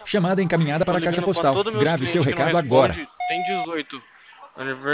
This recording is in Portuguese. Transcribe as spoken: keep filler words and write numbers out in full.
Chamada encaminhada Tô para a caixa ligando pra postal. todos meus Grave seu clientes que não recado agora. responde. Tem dezoito.